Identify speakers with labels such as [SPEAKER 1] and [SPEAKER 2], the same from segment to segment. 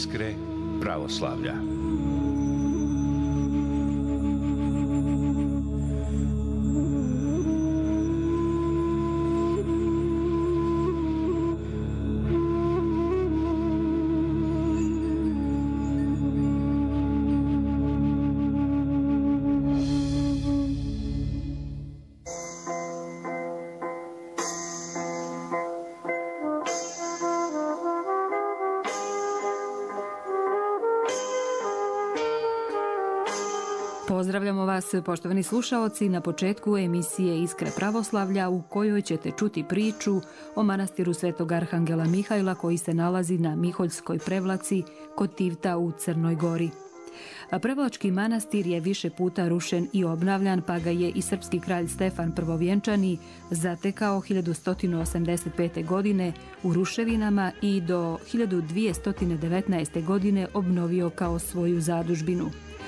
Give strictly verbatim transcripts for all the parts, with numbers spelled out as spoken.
[SPEAKER 1] Iskre pravoslavlja.
[SPEAKER 2] Pozdravljamo vas, poštovani slušaoci, na početku emisije Iskre pravoslavlja u kojoj ćete čuti priču o manastiru Svetog Arhangela Mihajla koji se nalazi na Miholjskoj Prevlaci kod Tivta u Crnoj Gori. A Prevlački manastir je više puta rušen i obnavljan, pa ga je i srpski kralj Stefan Prvovjenčani zatekao hiljadu sto osamdeset pete. godine u ruševinama i do hiljadu dvjesto devetnaeste. godine obnovio kao svoju zadužbinu.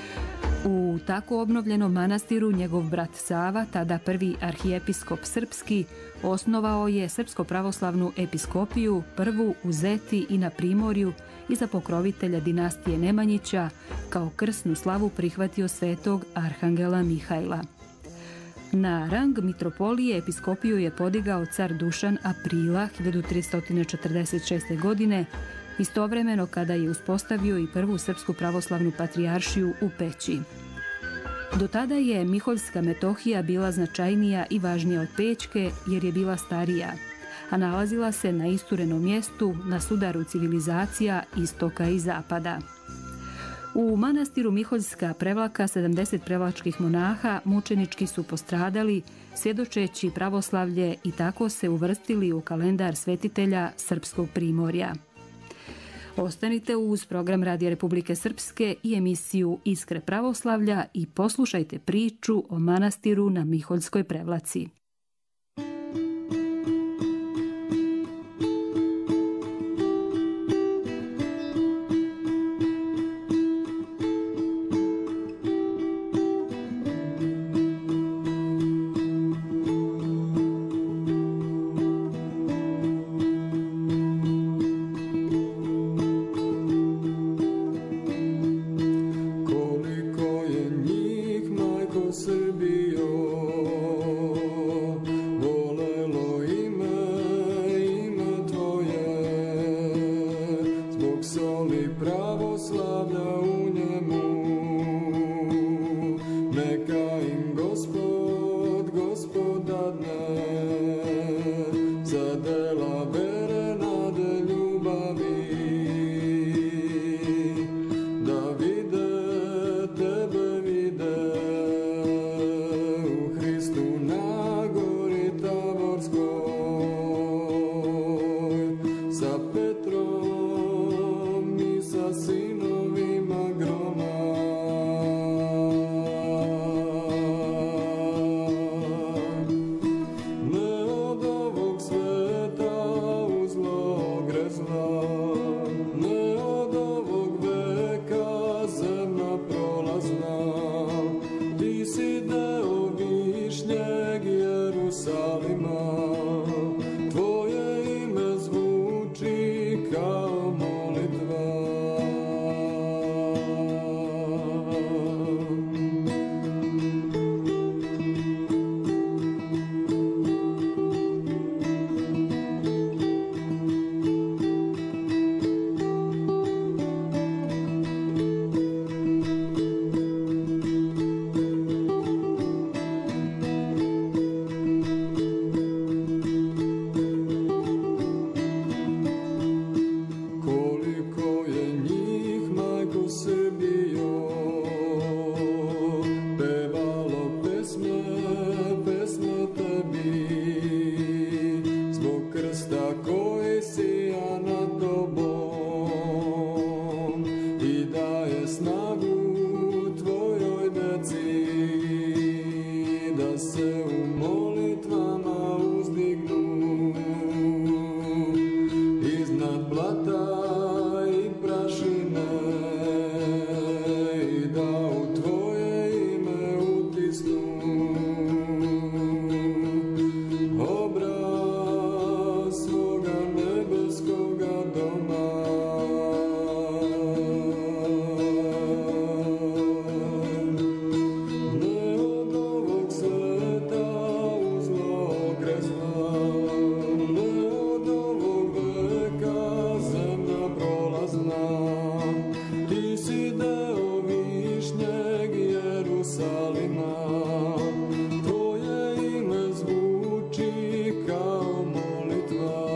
[SPEAKER 2] U tako obnovljenom manastiru njegov brat Sava, tada prvi arhijepiskop srpski, osnovao je srpsko-pravoslavnu episkopiju, prvu u Zeti i na Primorju, i za pokrovitelja dinastije Nemanjića kao krsnu slavu prihvatio Svetog Arhangela Mihajla. Na rang mitropolije episkopiju je podigao car Dušan aprila hiljadu tristo četrdeset šeste. godine, istovremeno kada je uspostavio i prvu srpsku pravoslavnu patrijaršiju u Peći. Do tada je Miholjska Metohija bila značajnija i važnija od Pećke jer je bila starija, a nalazila se na isturenom mjestu na sudaru civilizacija istoka i zapada. U manastiru Miholjska Prevlaka sedamdeset prevlačkih monaha mučenički su postradali, svjedočeći pravoslavlje, i tako se uvrstili u kalendar svetitelja Srpskog primorja. Ostanite uz program Radija Republike Srpske i emisiju Iskre pravoslavlja i poslušajte priču o manastiru na Miholjskoj Prevlaci.
[SPEAKER 3] Sinovima groma. Jerusalima, tvoje ime zvuči kao molitva.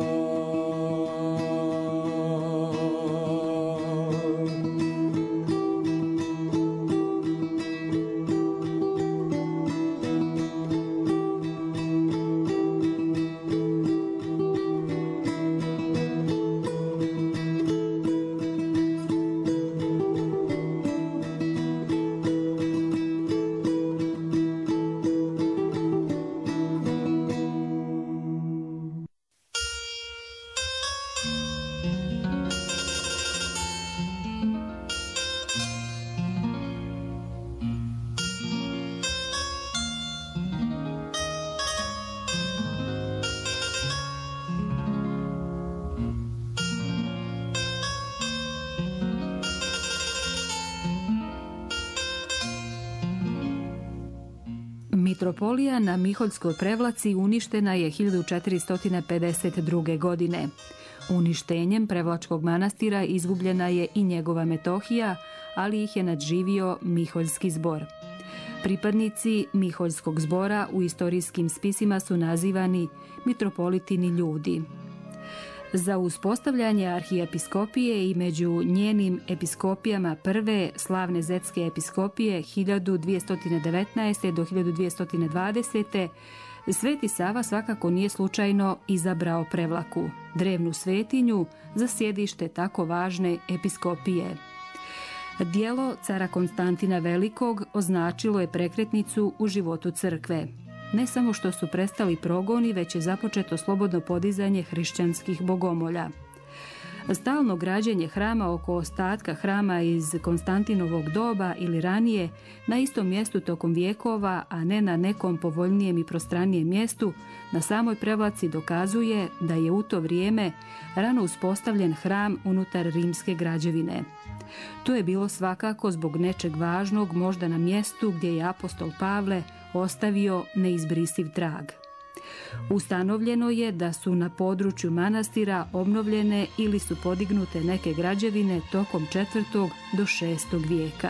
[SPEAKER 2] Mitropolija na Miholjskoj Prevlaci uništena je hiljadu četiristo pedeset druge. godine. Uništenjem Prevlačkog manastira izgubljena je i njegova metohija, ali ih je nadživio Miholjski zbor. Pripadnici Miholjskog zbora u istorijskim spisima su nazivani mitropolitini ljudi. Za uspostavljanje arhijepiskopije i među njenim episkopijama prve slavne zetske episkopije hiljadu dvjesto devetnaeste. do hiljadu dvjesto dvadesete. Sveti Sava svakako nije slučajno izabrao Prevlaku, drevnu svetinju, za sjedište tako važne episkopije. Djelo cara Konstantina Velikog označilo je prekretnicu u životu crkve. Ne samo što su prestali progoni, već je započeto slobodno podizanje hrišćanskih bogomolja. Stalno građenje hrama oko ostatka hrama iz Konstantinovog doba ili ranije na istom mjestu tokom vjekova, a ne na nekom povoljnijem i prostranijem mjestu, na samoj Prevlaci dokazuje da je u to vrijeme rano uspostavljen hram unutar rimske građevine. To je bilo svakako zbog nečeg važnog, možda na mjestu gdje je apostol Pavle ostavio neizbrisiv trag. Ustanovljeno je da su na području manastira obnovljene ili su podignute neke građevine tokom četvrtog do šestog vijeka.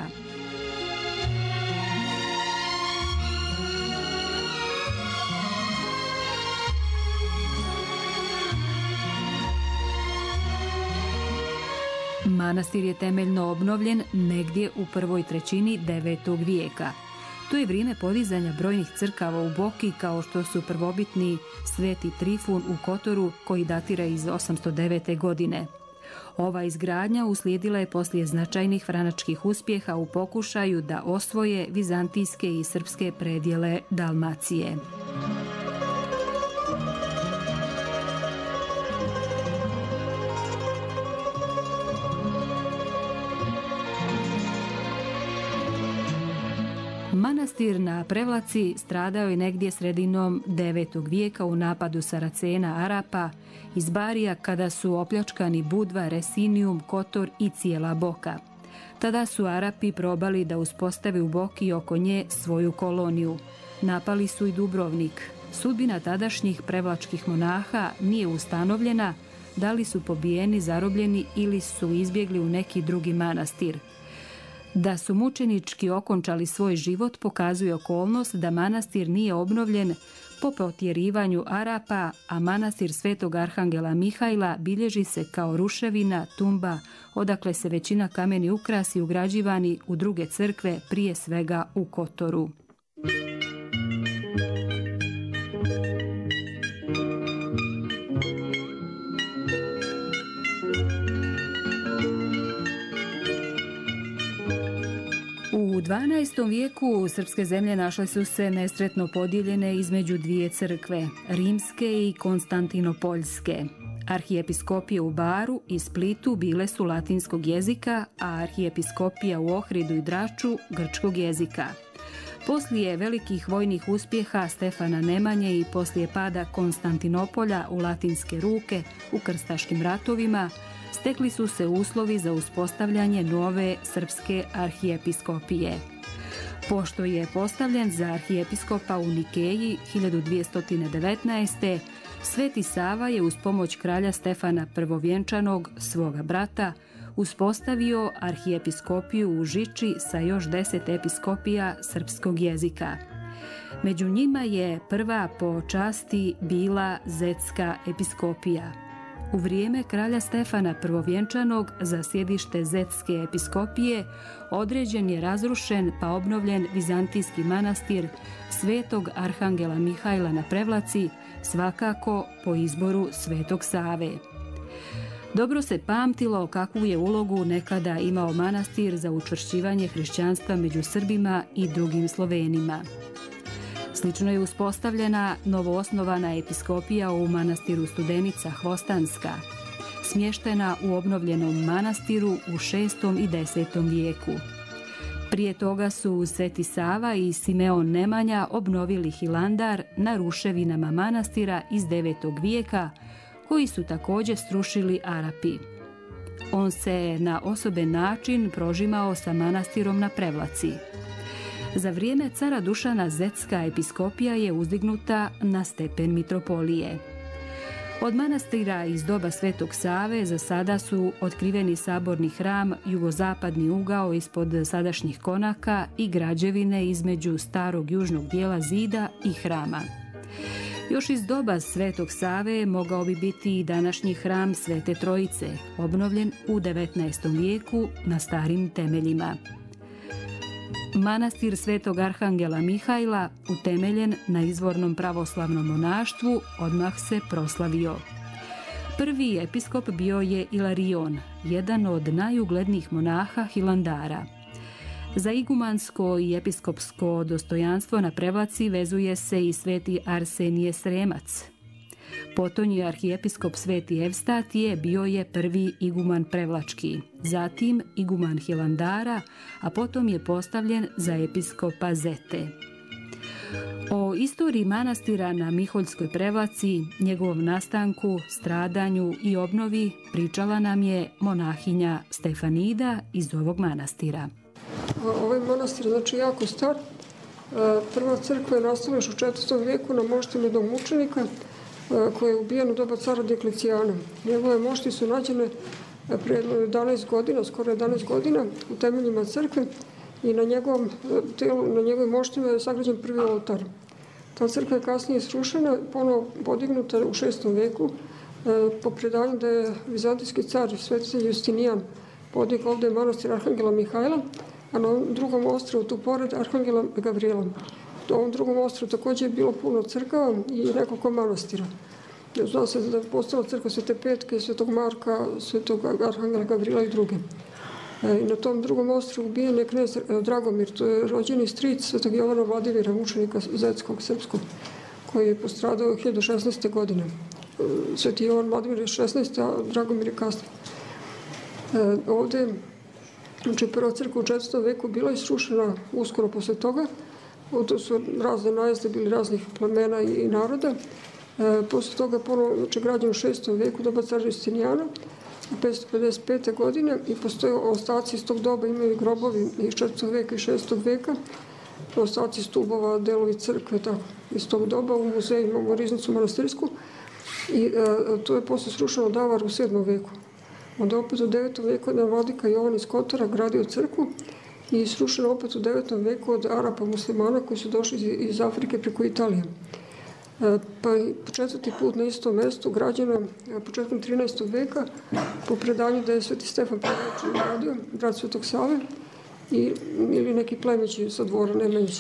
[SPEAKER 2] Manastir je temeljno obnovljen negdje u prvoj trećini devetog vijeka. To je vrijeme podizanja brojnih crkava u Boki, kao što su prvobitni Sveti Trifun u Kotoru, koji datira iz osamsto devete. godine. Ova izgradnja uslijedila je poslije značajnih vranačkih uspjeha u pokušaju da osvoje vizantijske i srpske predjele Dalmacije. Manastir na Prevlaci stradao je negdje sredinom devetog vijeka u napadu Saracena Arapa iz Barija, kada su opljačkani Budva, Resinium, Kotor i cijela Boka. Tada su Arapi probali da uspostave u Boki oko nje svoju koloniju. Napali su i Dubrovnik. Sudbina tadašnjih prevlačkih monaha nije ustanovljena, da li su pobijeni, zarobljeni ili su izbjegli u neki drugi manastir. Da su mučenički okončali svoj život pokazuje okolnost da manastir nije obnovljen po protjerivanju Arapa, a manastir Svetog Arhangela Mihajla bilježi se kao ruševina, tumba, odakle se većina kameni ukrasi ugrađivani u druge crkve, prije svega u Kotoru. U dvanaestom vijeku srpske zemlje našle su se nesretno podijeljene između dvije crkve, rimske i konstantinopoljske. Arhijepiskopije u Baru i Splitu bile su latinskog jezika, a arhijepiskopija u Ohridu i Draču grčkog jezika. Poslije velikih vojnih uspjeha Stefana Nemanje i poslije pada Konstantinopolja u latinske ruke u krstaškim ratovima, stekli su se uslovi za uspostavljanje nove srpske arhijepiskopije. Pošto je postavljen za arhijepiskopa u Nikeji hiljadu dvjesto devetnaeste. Sveti Sava je uz pomoć kralja Stefana Prvovjenčanog, svoga brata, uspostavio arhijepiskopiju u Žiči sa još deset episkopija srpskog jezika. Među njima je prva po časti bila Zetska episkopija. U vrijeme kralja Stefana Prvovjenčanog za sjedište Zetske episkopije određen je razrušen pa obnovljen vizantijski manastir Svetog Arhangela Mihajla na Prevlaci, svakako po izboru Svetog Save. Dobro se pamtilo kakvu je ulogu nekada imao manastir za učvršćivanje hrišćanstva među Srbima i drugim Slovenima. Slično je uspostavljena novoosnovana episkopija u manastiru Studenica Hvostanska, smještena u obnovljenom manastiru u šestom i desetom vijeku. Prije toga su Sveti Sava i Simeon Nemanja obnovili Hilandar na ruševinama manastira iz devetog vijeka, koji su također srušili Arapi. On se na osoben način prožimao sa manastirom na Prevlaci. Za vrijeme cara Dušana Zetska episkopija je uzdignuta na stepen mitropolije. Od manastira iz doba Svetog Save za sada su otkriveni saborni hram, jugozapadni ugao ispod sadašnjih konaka i građevine između starog južnog dijela zida i hrama. Još iz doba Svetog Save mogao bi biti i današnji hram Svete Trojice, obnovljen u devetnaestom vijeku na starim temeljima. Manastir Svetog Arhangela Mihajla, utemeljen na izvornom pravoslavnom monaštvu, odmah se proslavio. Prvi episkop bio je Ilarion, jedan od najuglednijih monaha Hilandara. Za igumansko i episkopsko dostojanstvo na Prevlaci vezuje se i sveti Arsenije Sremac. Potonji arhijepiskop Sveti Evstatije bio je prvi iguman prevlački, zatim iguman Hilandara, a potom je postavljen za episkopa Zete. O istoriji manastira na Miholjskoj Prevlaci, njegovom nastanku, stradanju i obnovi pričala nam je monahinja Stefanida iz ovog manastira.
[SPEAKER 4] Ovaj manastir znači jako star. Prva crkva je nastala još u četvrtom vijeku na moštima jednog mučenika koji je ubijen u doba cara Dioklecijana. Njegove mošti su nađene prije jedanaest godina, skoro jedanaest godina u temeljima crkve i na njegovom telu, na njegovim moštima je sagrađen prvi oltar. Ta crkva je kasnije srušena, ponovo podignuta u šestom vijeku po predanju da je vizantijski car svetitelj Justinijan podigao ovdje manastir Arhangela Mihajla, a na drugom ostrvu tu pored Arhangela Gavrijela. U ovom drugom ostrvu također je bilo puno crkava i nekoliko manastira. Zna se da je postala crkva Svete Petke, Svetog Marka, Svetog Arhangela Gavrijela i druge. I na tom drugom ostrvu ubijen je knez Dragomir, to je rođeni stric Svetog Jovana Vladimira, mučenika Zetskog srpskog, koji je postradao hiljadu šesnaeste. godine. Sveti Jovan Vladimir je šesnaeste. a Dragomir je kasnije. Ovdje, znači prva crkva u četvrtom vijeku bila je srušena uskoro posle toga. To su razne najezde bili raznih plemena i naroda. E, posle toga ponovno, znači, građen u šestom vijeku doba cara Justinijana, petsto pedeset pete. godine i postoje ostaci iz tog doba, imaju grobovi iz četvrtog vijeka i šestog vijeka, ostaci stubova, delovi crkve, tako, iz tog doba. U muzeju imamo riznicu manastirsku i e, to je posle srušeno Davar u sedmom vijeku. Onda opet u devetom vijeku je vladika Jovan iz Kotora gradio crkvu i srušeno opet u devetom vijeku od Arapa muslimana koji su došli iz Afrike preko Italije. Pa i četvrti put na istom mjestu građeno početkom trinaestog vijeka po predanju da je Sveti Stefan Prvovjenčani gradio, brat Svetog Save i, ili neki plemići sa dvora Nemanjića.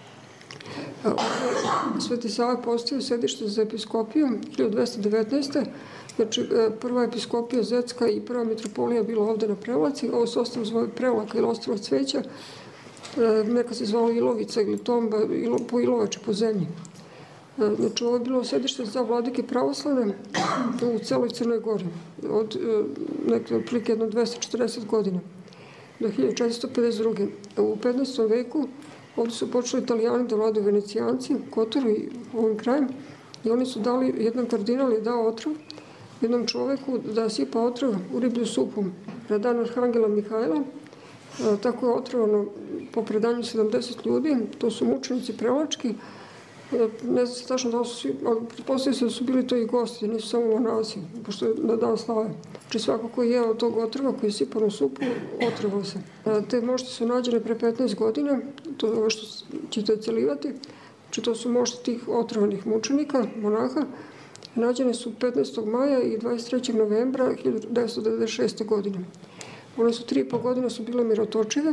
[SPEAKER 4] Sveti Sava postavio sedište za episkopiju hiljadu dvesta devetnaeste. Znači, prva episkopija Zetska i prva mitropolija bila ovdje na Prevlaci. Ovo se ostrvo zove Prevlaka ili ostrvo Cveća. Neka se zvala Ilovica ili Tomba, po Ilovači, po zemlji. Znači, ovo je bilo sedište za vladike pravoslavne u celoj Crnoj Gori. Od neke otprilike jedno dvesta četrdeset godina do hiljadu četiristo pedeset druge. U petnaestom vijeku ovdje su počeli Italijani da vladaju Venecijanci, Kotoru i ovim krajem. I oni su dali, jedan kardinal je dao otrov jednom čoveku da sipa otrov u riblju supu predan Arhangela Mihajla. Tako je otrovano po predanju sedamdeset ljudi, to su mučenici prevlački. Ne znam se tačno da li su svi, ali pretpostavljaju se da su bili to i gosti, nisu samo monasi, pošto je na dan slave. Znači svako ko je jeo tog otrva koji je sipan u supu, otrvao se. Te mošti su nađene pre petnaest godina, to je ovo što ćete celivati. Znači to su mošti tih otrovanih mučenika, monaha. Nađene su petnaestog maja i dvadeset trećeg novembra hiljadu devetsto devedeset šeste. godine. One su tri i po godine su bile mirotočive.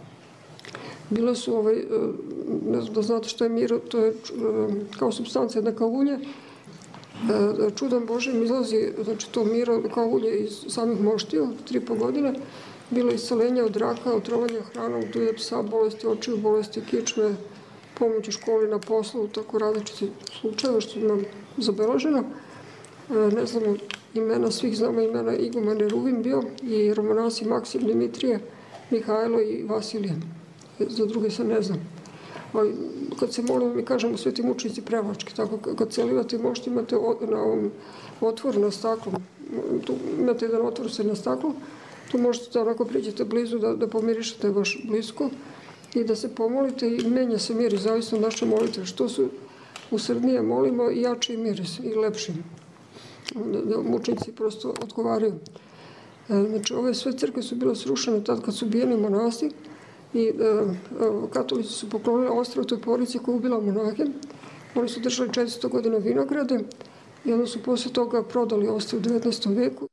[SPEAKER 4] Bile su, ovaj, ne znam da znate što je miro, to je kao supstancija, jedna kao ulje. Čudan Božim izlazi, znači to miro kao ulje iz samih moštiju, tri i po godine. Bilo je isceljenje od raka, otrovanja hranom, duje psa, bolesti očiju, bolesti kičme, pomoć u školi, na poslu, tako različiti slučajeva što nam zabeleženo. Ne znamo imena svih, znamo imena igumene Ruvin bio i romonasi Maksim, Dimitrije, Mihajlo i Vasilije. Za druge se ne znam. Ali kad se molimo, mi kažemo sveti mučenici Prevački, tako kad celivate mošti imate na ovom otvoru na staklu, tu imate jedan otvor se na staklu, tu možete da onako priđete blizu, da, da pomirišete baš blisko i da se pomolite i menja se miris, zavisno od naše molitve. Što su usrdnije molimo, i jači miris i lepši. Da, da mučenici prosto odgovaraju. Znači, ove sve crkve su bile srušene tad kad su ubijeni monasi i e, katolici su poklonili ostrvo toj porodici koja je ubila monahe. Oni su držali četiristo godina vinograde i onda su posle toga prodali ostrvo u devetnaestom veku.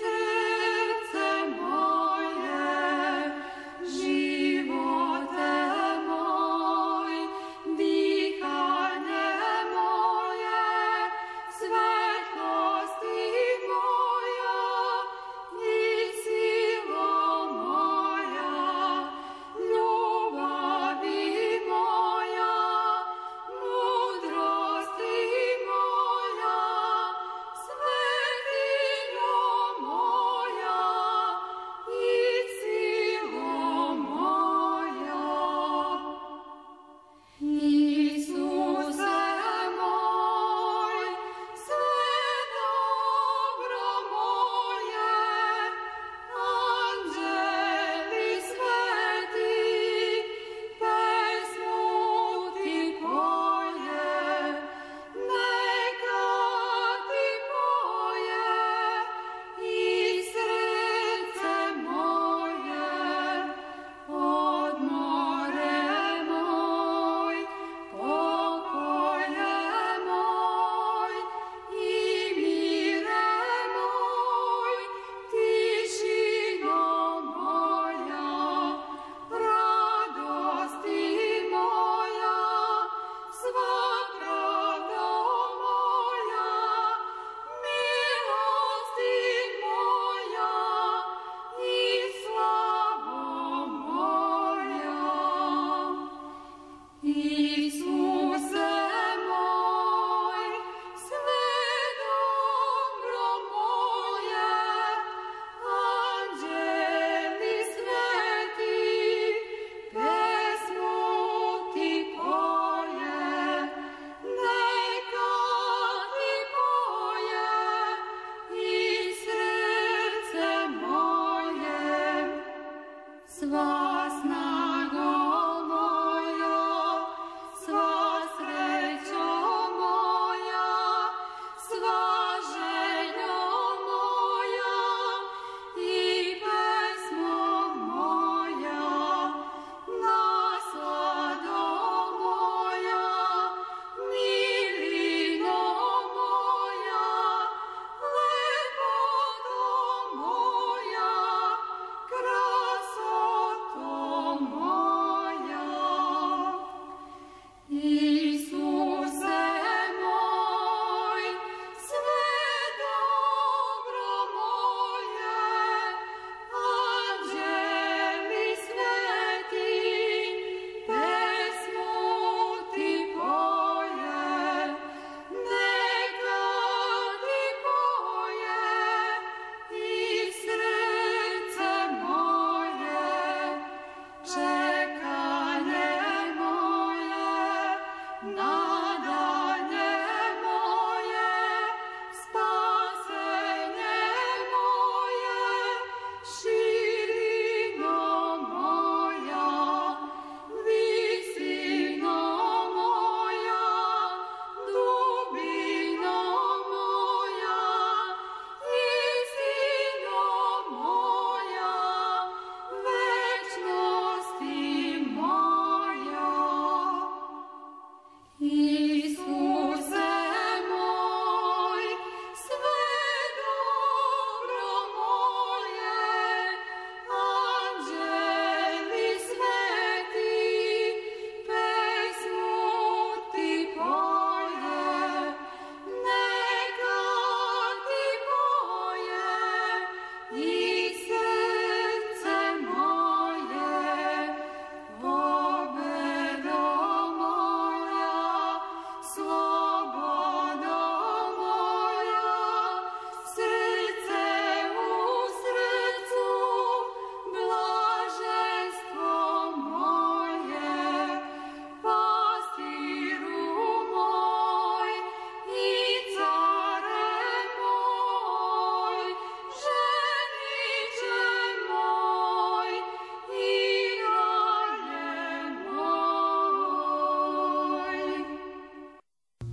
[SPEAKER 5] Živote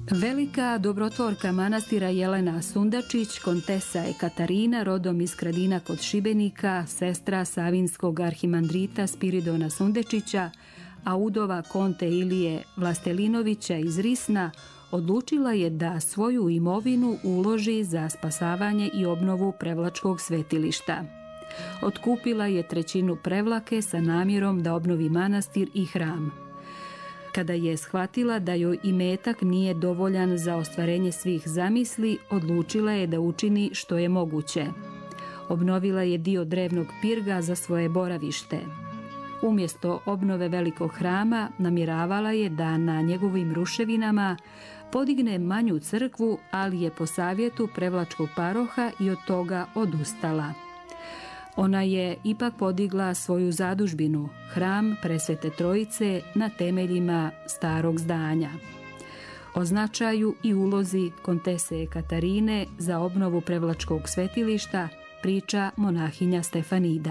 [SPEAKER 2] Velika dobrotvorka manastira Jelena Sundačić, kontesa Ekaterina, rodom iz Skradina kod Šibenika, sestra savinskog arhimandrita Spiridona Sundečića, a udova konte Ilije Vlastelinovića iz Risna, odlučila je da svoju imovinu uloži za spasavanje i obnovu Prevlačkog svetilišta. Otkupila je trećinu Prevlake sa namjerom da obnovi manastir i hram. Kada je shvatila da joj imetak nije dovoljan za ostvarenje svih zamisli, odlučila je da učini što je moguće. Obnovila je dio drevnog pirga za svoje boravište. Umjesto obnove velikog hrama, namjeravala je da na njegovim ruševinama podigne manju crkvu, ali je po savjetu Prevlačkog paroha i od toga odustala. Ona je ipak podigla svoju zadužbinu, hram Presvete Trojice, na temeljima starog zdanja. O značaju i ulozi kontese Ekaterine za obnovu Prevlačkog svetilišta priča monahinja Stefanida.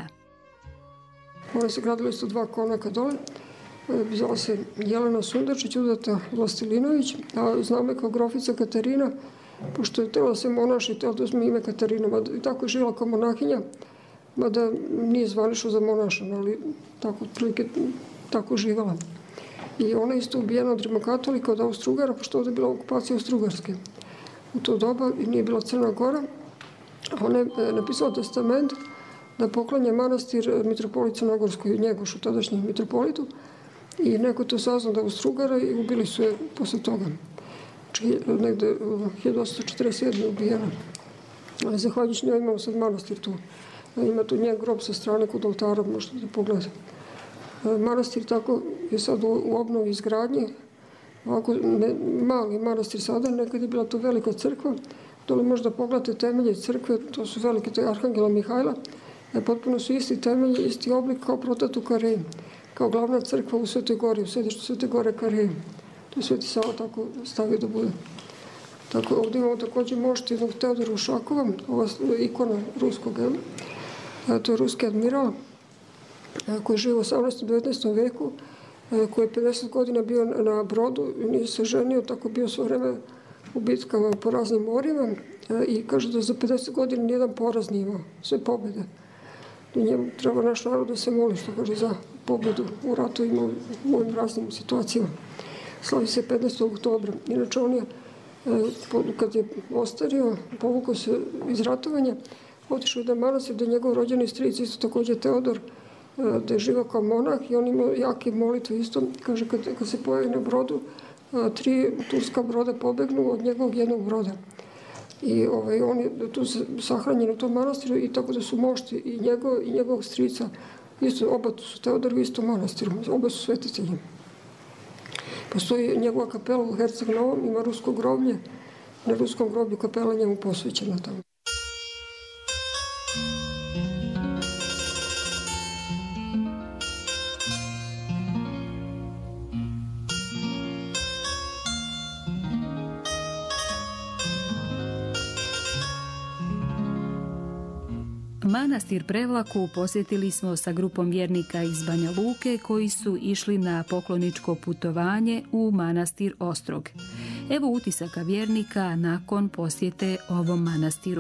[SPEAKER 4] One se gradile su dva konaka dole. Zvala se Jelena Sundačić, udata Vlastelinović, a znamo je kao grofica Katarina, pošto je tela se monaši, tela da uzme ime Katarina. I tako je živjela kao monahinja, mada nije zvanično za monašan, ali tako, otprilike, tako živjela. I ona je isto ubijena od rimokatolika, od Austro-Ugara, pošto ovdje je bila okupacija Austro-Ugarske. U to doba nije bila Crna Gora. Ona je napisala testament da poklanja manastir mitropolitu Crnogorskoj, Njegošu, tadašnjem mitropolitu, i neko to saznao da Austro-Ugara i ubili su je posle toga. Znači, negde hiljadu osamsto četrdeset sedme ubijena. Zahvaljujući njoj imamo sad manastir tu. Ima tu njen grob sa strane kod oltara, možete da pogledate. Manastir tako je sad u obnovi izgradnje. Ovako, ne, mali manastir sada, nekad je bila to velika crkva. Dole možda pogledate temelje crkve, to su velike, to je Arhangela Mihajla. Potpuno su isti temelji, isti oblik kao Protat u Kareji, kao glavna crkva u Svetoj Gori, u središtu Svete Gore Kareji. To je Sveti Sava tako stavio da bude. Tako, ovdje imamo također mošt jednog Teodora Ušakova, ova ikona ruskog, to je ruski admiral, koji je živio u osamnaestom i devetnaestom veku, koji je pedeset godina bio na brodu, nije se ženio, tako bio svo vreme u bitkama po raznim morima i kaže da za pedeset godina nijedan poraz nije imao, sve pobjede. I njemu treba naš narod da se moli, što kaže, za pobjedu u ratovima u ovim raznim situacijama. Slavi se petnaestog oktobra. Inače, on je, kad je ostario, povukao se iz ratovanja, otišao da manastir, da je njegov rođeni stric, isto također Teodor, da je živao kao monah i on imao jake molitve isto. Kaže, kad, kad se pojavi na brodu, tri turska broda pobegnu od njegovog jednog broda. I ovaj, on je tu sahranjen u tom manastiru i tako da su mošti i njegov i njegovog strica, isto, oba su Teodor u istom manastiru, oba su svetitelji. Postoji njegova kapela u Herceg Novom, ima rusko groblje, na ruskom groblju kapela njemu posvećena tamo.
[SPEAKER 2] Manastir Prevlaku posjetili smo sa grupom vjernika iz Banja Luke koji su išli na pokloničko putovanje u manastir Ostrog. Evo utisaka vjernika nakon posjete ovom manastiru.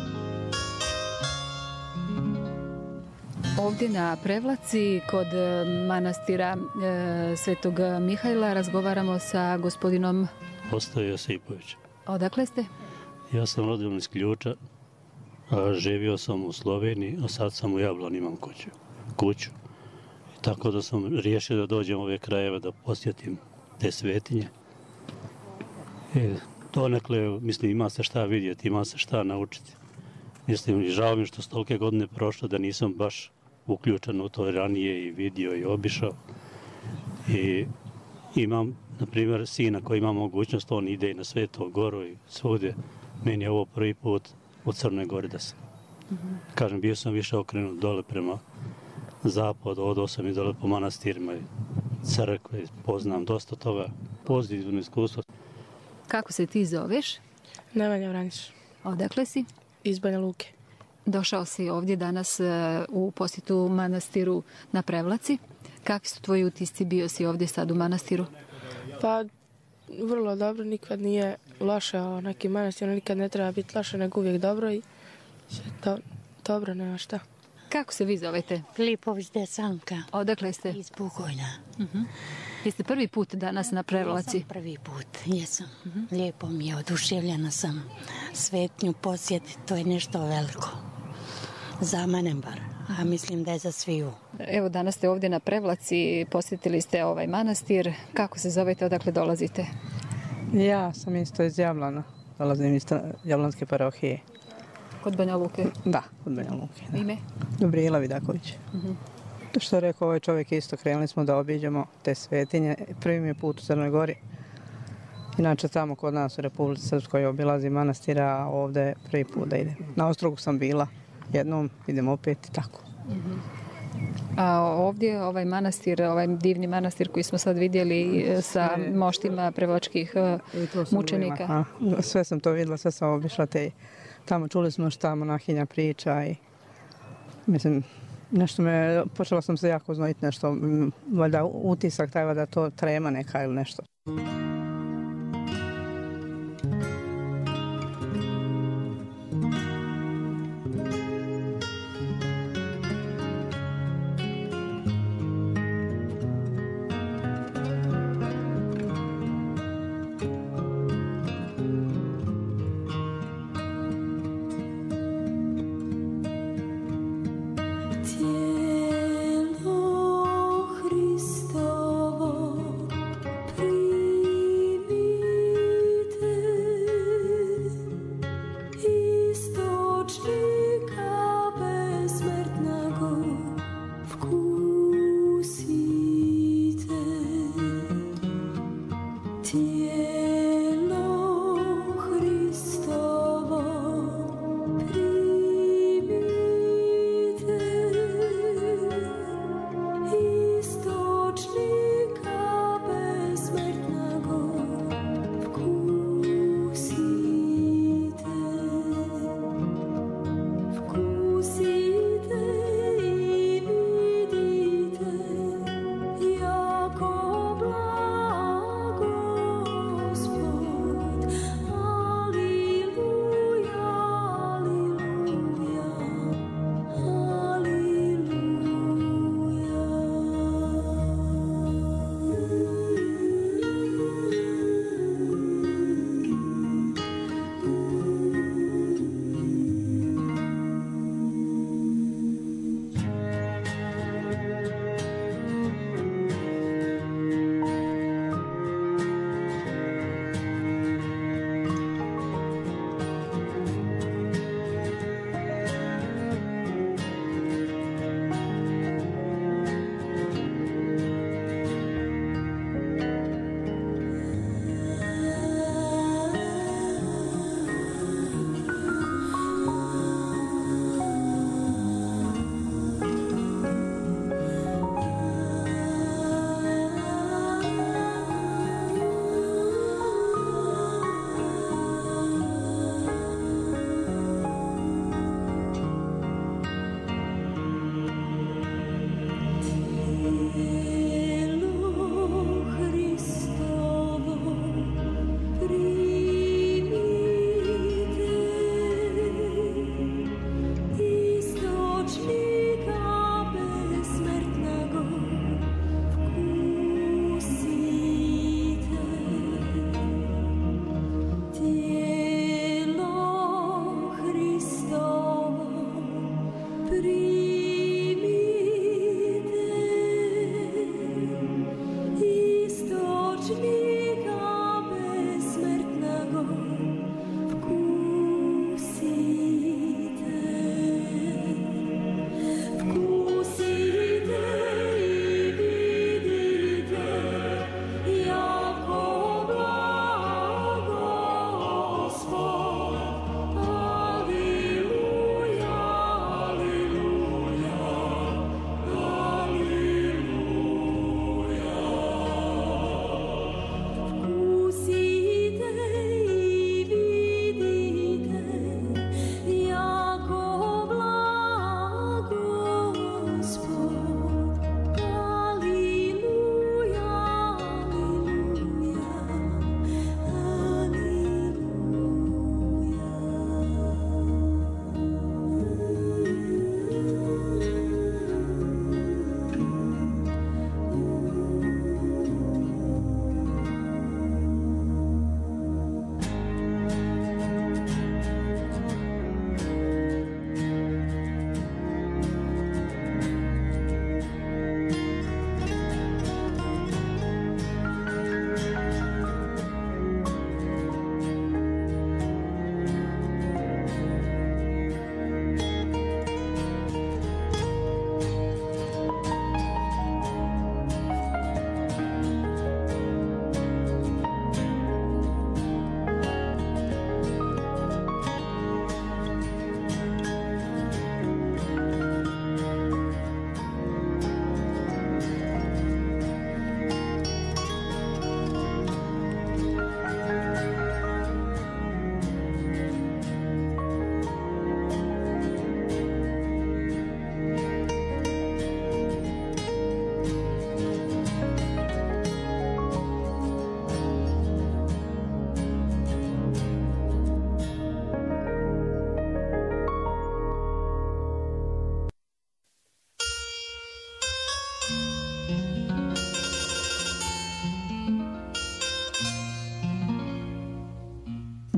[SPEAKER 2] Ovdje na Prevlaci kod manastira e, Svetog Mihajla razgovaramo sa gospodinom
[SPEAKER 5] Ostoje Josipović.
[SPEAKER 2] Odakle ste?
[SPEAKER 5] Ja sam rođen iz Ključa. A živio sam u Sloveniji, a sad sam u Jablani, imam kuću. kuću. I tako da sam riješio da dođem u ove krajeve da posjetim te svetinje. I donekle, mislim, ima se šta vidjeti, ima se šta naučiti. Mislim, žao mi što stolike godine prošlo da nisam baš uključen u to ranije i vidio i obišao. I imam, na primjer, sina koji ima mogućnost, on ide i na Svetu Goru i svugdje. Meni je ovo prvi put u Crnoj Gori da sam. Mm-hmm. Kažem, bio sam više okrenut dole prema zapadu, odao sam i dole po manastirima i crkve, poznam dosta toga, pozitivno iskustvo.
[SPEAKER 2] Kako se ti zoveš?
[SPEAKER 6] Nemanja Vranić.
[SPEAKER 2] Odakle si?
[SPEAKER 6] Iz Banja Luke.
[SPEAKER 2] Došao si ovdje danas u posjetu manastiru na Prevlaci. Kakvi su tvoji utisci? Bio si ovdje sad u manastiru?
[SPEAKER 6] Pa, Vrlo dobro, nikad nije loše, o neki manastir nikad ne treba biti loše, nego uvijek dobro i sve to dobro, nema šta.
[SPEAKER 2] Kako se vi zovete?
[SPEAKER 7] Filipović Desanka.
[SPEAKER 2] Odakle ste?
[SPEAKER 7] Iz Bugojna.
[SPEAKER 2] Uh-huh. Jeste prvi put danas na prevlaci?
[SPEAKER 7] Jesam prvi put, jesam. Uh-huh. Lijepo mi je, oduševljena sam. Svetnju posjeti, to je nešto veliko. Za mene bar, a mislim da je za sviju.
[SPEAKER 2] Evo, danas ste ovdje na prevlaci, posjetili ste ovaj manastir. Kako se zovete, odakle dolazite?
[SPEAKER 8] Ja sam isto iz Jablana. Dolazim iz Jablanske parohije.
[SPEAKER 2] Kod Banja Luke?
[SPEAKER 8] Da, kod Banja Luke. Da.
[SPEAKER 2] Ime?
[SPEAKER 8] Gabriela Vidaković. Uh-huh. Što je rekao ovaj čovjek isto, krenuli smo da obiđemo te svetinje. Prvi mi je put u Crnoj Gori. Inače tamo kod nas u Republici Srpskoj obilazi manastira, a ovdje prvi put da idem. Na Ostrogu sam bila jednom, idem opet i tako.
[SPEAKER 2] Uh-huh. A ovdje ovaj manastir, ovaj divni manastir koji smo sad vidjeli sa moštima prevlačkih mučenika.
[SPEAKER 8] A, sve sam to vidjela, sve sam obišla te. Tamo čuli smo šta monahinja priča i mislim, nešto me, počela sam se jako znojiti nešto, valjda utisak taj da to trema neka ili nešto.
[SPEAKER 9] Tijelo Hristovo pri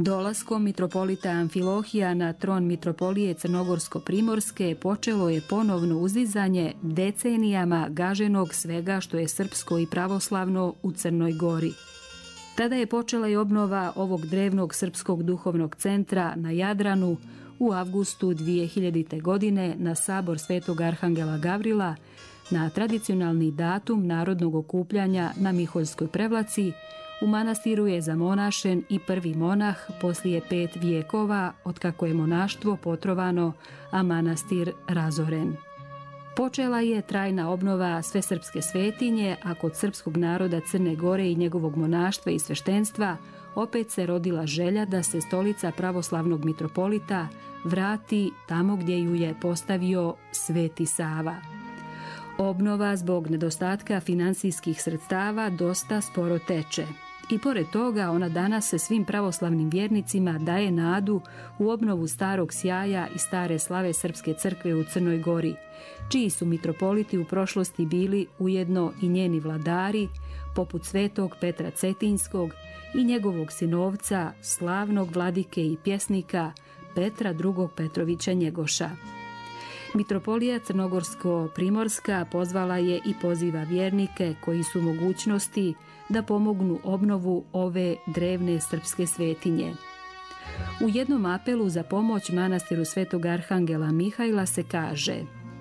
[SPEAKER 2] Dolaskom mitropolita Amfilohija na tron mitropolije Crnogorsko-Primorske počelo je ponovno uzizanje decenijama gaženog svega što je srpsko i pravoslavno u Crnoj Gori. Tada je počela i obnova ovog drevnog srpskog duhovnog centra na Jadranu u avgustu dvije hiljadite. godine na sabor Svetog Arhangela Gavrila, na tradicionalni datum narodnog okupljanja na Miholjskoj Prevlaci. U manastiru je zamonašen i prvi monah poslije pet vijekova otkako je monaštvo potrovano, a manastir razoren. Počela je trajna obnova svesrpske svetinje, a kod srpskog naroda Crne Gore i njegovog monaštva i sveštenstva opet se rodila želja da se stolica pravoslavnog mitropolita vrati tamo gdje ju je postavio Sveti Sava. Obnova zbog nedostatka finansijskih sredstava dosta sporo teče. I pored toga ona danas se svim pravoslavnim vjernicima daje nadu u obnovu starog sjaja i stare slave Srpske crkve u Crnoj Gori, čiji su mitropoliti u prošlosti bili ujedno i njeni vladari, poput svetog Petra Cetinskog i njegovog sinovca, slavnog vladike i pjesnika Petra drugog Petrovića Njegoša. Mitropolija Crnogorsko-Primorska pozvala je i poziva vjernike koji su u mogućnosti da pomognu obnovu ove drevne srpske svetinje. U jednom apelu za pomoć manastiru Svetog Arhangela Mihajla se kaže: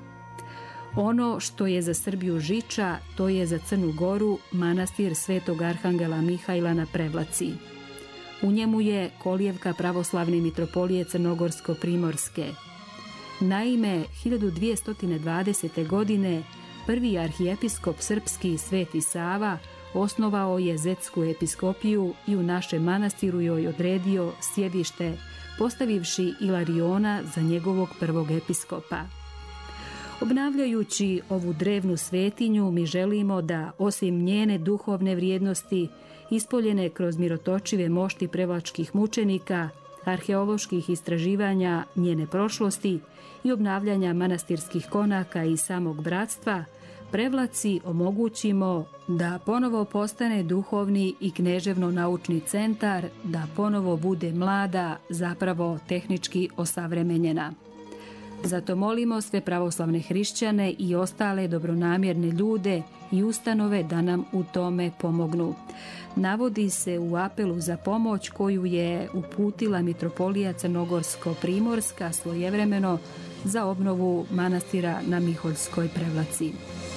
[SPEAKER 2] ono što je za Srbiju žiča, to je za Crnu Goru manastir Svetog Arhangela Mihajla na Prevlaci. U njemu je kolijevka pravoslavne mitropolije Crnogorsko-Primorske. Naime, hiljadu dvjesto dvadesete. godine prvi arhijepiskop srpski Sveti Sava osnovao je Zetsku episkopiju i u našem manastiru joj odredio sjedište, postavivši Ilariona za njegovog prvog episkopa. Obnavljajući ovu drevnu svetinju, mi želimo da, osim njene duhovne vrijednosti, ispoljene kroz mirotočive mošti prevlačkih mučenika, arheoloških istraživanja njene prošlosti i obnavljanja manastirskih konaka i samog bratstva, Prevlaci omogućimo da ponovo postane duhovni i knježevno-naučni centar, da ponovo bude mlada, zapravo tehnički osavremenjena. Zato molimo sve pravoslavne hrišćane i ostale dobronamjerne ljude i ustanove da nam u tome pomognu. Navodi se u apelu za pomoć koju je uputila mitropolija Crnogorsko-Primorska svojevremeno za obnovu manastira na Miholjskoj Prevlaci.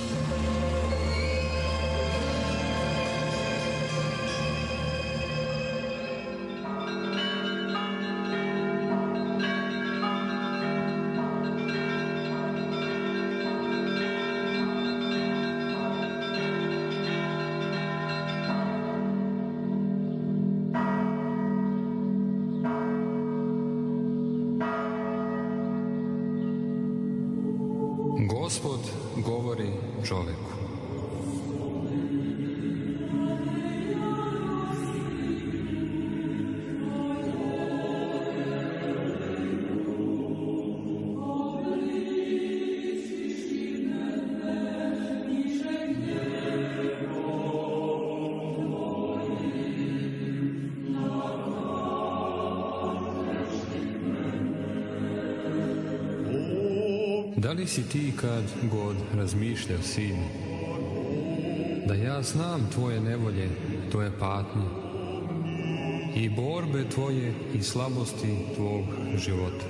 [SPEAKER 9] Gospod govori čoveku. Da li si ti kad god razmišljao, sine, da ja znam tvoje nevolje, tvoje patnje i borbe tvoje i slabosti tvog života?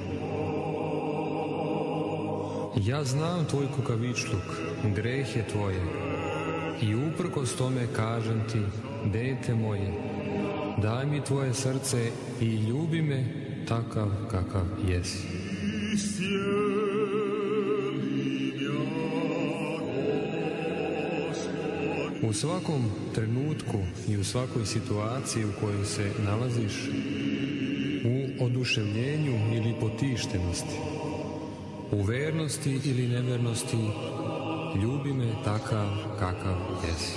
[SPEAKER 9] Ja znam tvoj kukavičluk, grehe tvoje i uprkos tome kažem ti, dete moje, daj mi tvoje srce i ljubi me takav kakav jesi. U svakom trenutku i u svakoj situaciji u kojoj se nalaziš, u oduševljenju ili potištenosti, u vernosti ili nevernosti, ljubi me takav kakav jesi.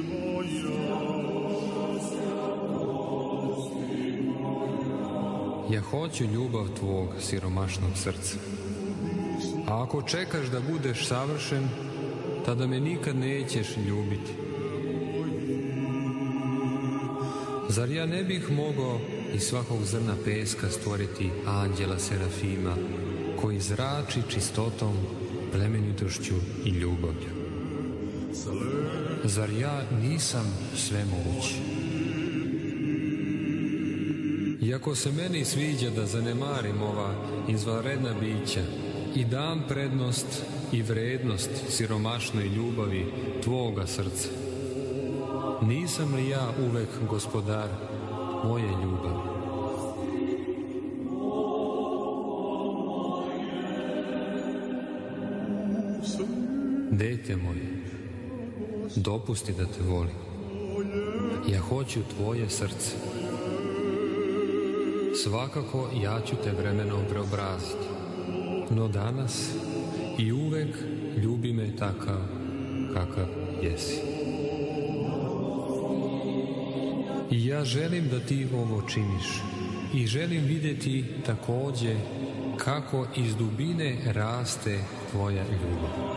[SPEAKER 9] Ja hoću ljubav tvog siromašnog srca. A ako čekaš da budeš savršen, tada me nikad nećeš ljubiti. Zar ja ne bih mogao iz svakog zrna peska stvoriti anđela Serafima, koji zrači čistotom, plemenitošću i ljubavlju. Zar ja nisam svemoguć? Iako se meni sviđa da zanemarim ova izvanredna bića i dam prednost i vrednost siromašnoj ljubavi tvoga srca, nisam li ja uvek gospodar moje ljubavi? Dete moje, dopusti da te volim. Ja hoću tvoje srce. Svakako ja ću te vremenom preobraziti, no danas i uvek ljubi me takav kakav jesi. I ja želim da ti ovo činiš i želim vidjeti takođe kako iz dubine raste tvoja ljubav.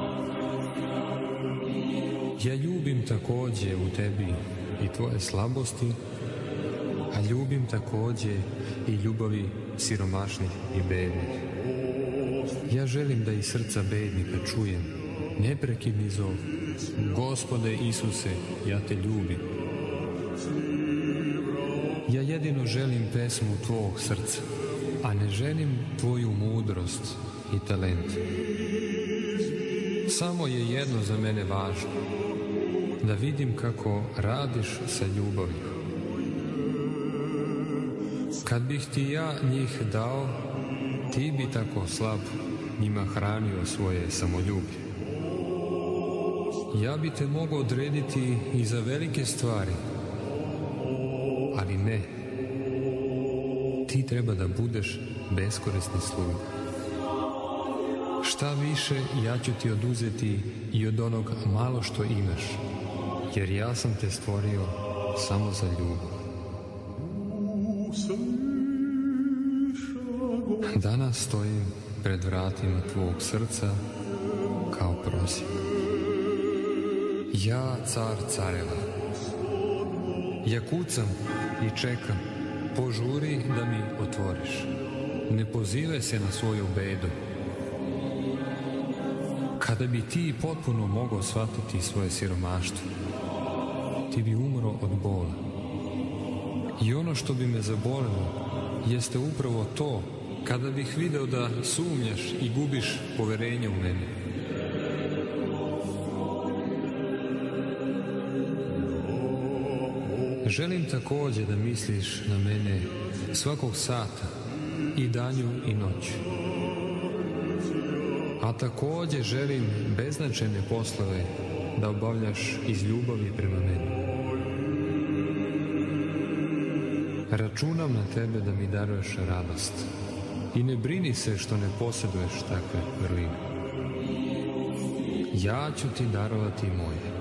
[SPEAKER 9] Ja ljubim takođe u tebi i tvoje slabosti, a ljubim takođe i ljubavi siromašnih i bednih. Ja želim da iz srca bednika čujem neprekidni zov: Gospode Isuse, ja te ljubim. Ja jedino želim pesmu tvog srca, a ne želim tvoju mudrost i talent. Samo je jedno za mene važno, da vidim kako radiš sa ljubavlju. Kad bih ti ja njih dao, ti bi tako slab njima hranio svoje samoljublje. Ja bi te mogao odrediti i za velike stvari, ali ne. Ti treba da budeš beskorisni sluga. Šta više, ja ću ti oduzeti i od onog malo što imaš, jer ja sam te stvorio samo za ljubav. Danas stojim pred vratima tvog srca kao prosim. Ja, car careva, ja kucam i čekam, požuri da mi otvoriš. Ne pozivaj se na svoju bedu. Kada bi ti potpuno mogao shvatiti svoje siromaštvo, ti bi umro od bola. I ono što bi me zabolilo jeste upravo to, kada bih video da sumnjaš i gubiš poverenje u mene. Želim takođe da misliš na mene svakog sata, i danju i noću. A takođe želim beznačajne poslove da obavljaš iz ljubavi prema meni. Računam na tebe da mi daruješ radost i ne brini se što ne posjeduješ takve vrline. Ja ću ti darovati moje.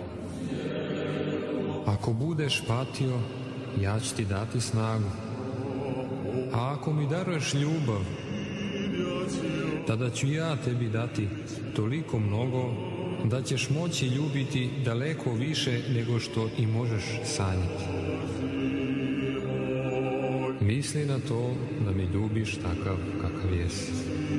[SPEAKER 9] Ako budeš patio, ja ću ti dati snagu. A ako mi daruješ ljubav, tada ću ja tebi dati toliko mnogo da ćeš moći ljubiti daleko više nego što i možeš sanjati. Misli na to da mi ljubiš takav kakav jesi.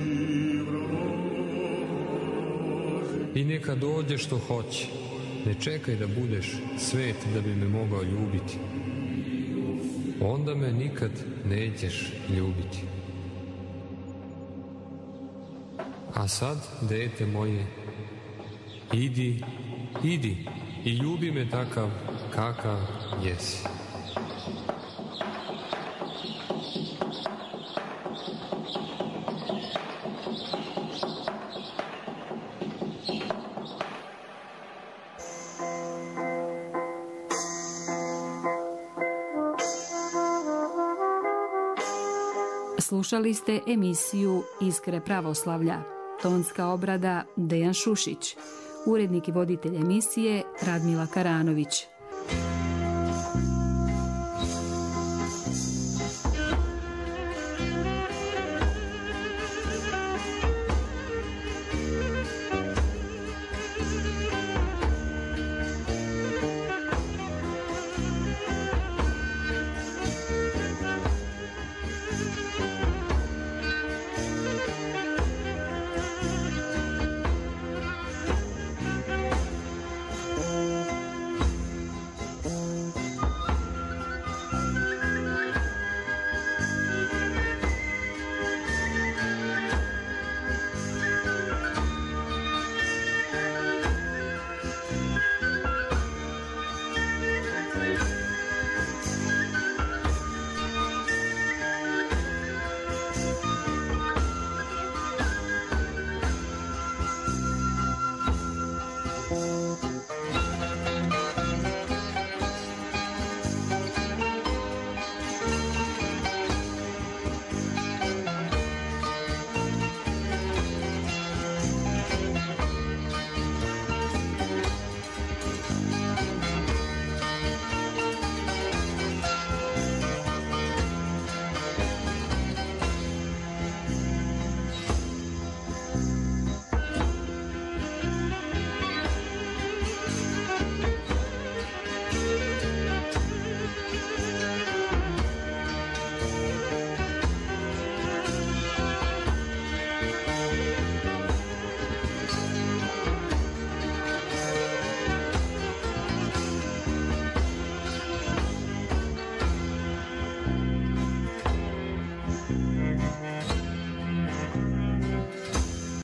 [SPEAKER 9] I neka dođe što hoće. Ne čekaj da budeš svet da bi me mogao ljubiti. Onda me nikad nećeš ljubiti. A sad, dete moje, idi, idi i ljubi me takav kakav jesi.
[SPEAKER 2] Slušali ste emisiju Iskre pravoslavlja. Tonska obrada Dejan Šušić. Urednik i voditelj emisije Radmila Karanović.